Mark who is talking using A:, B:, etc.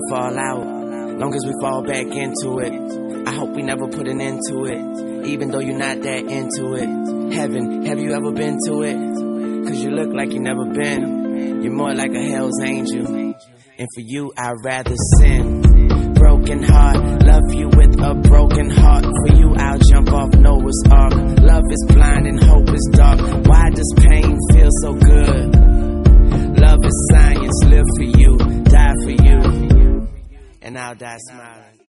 A: fall out, long as we fall back into it. I hope we never put an end to it, even though you're not that into it. Heaven, have you ever been to it? Cause you look like you never been. You're more like a hell's angel, and for you I'd rather sin. Broken heart, love you with a broken heart. For you I'll jump off Noah's Ark. Love is blind and hope is dark. Why does pain feel so good? Love is science, live for you, die for you, and I'll die smiling.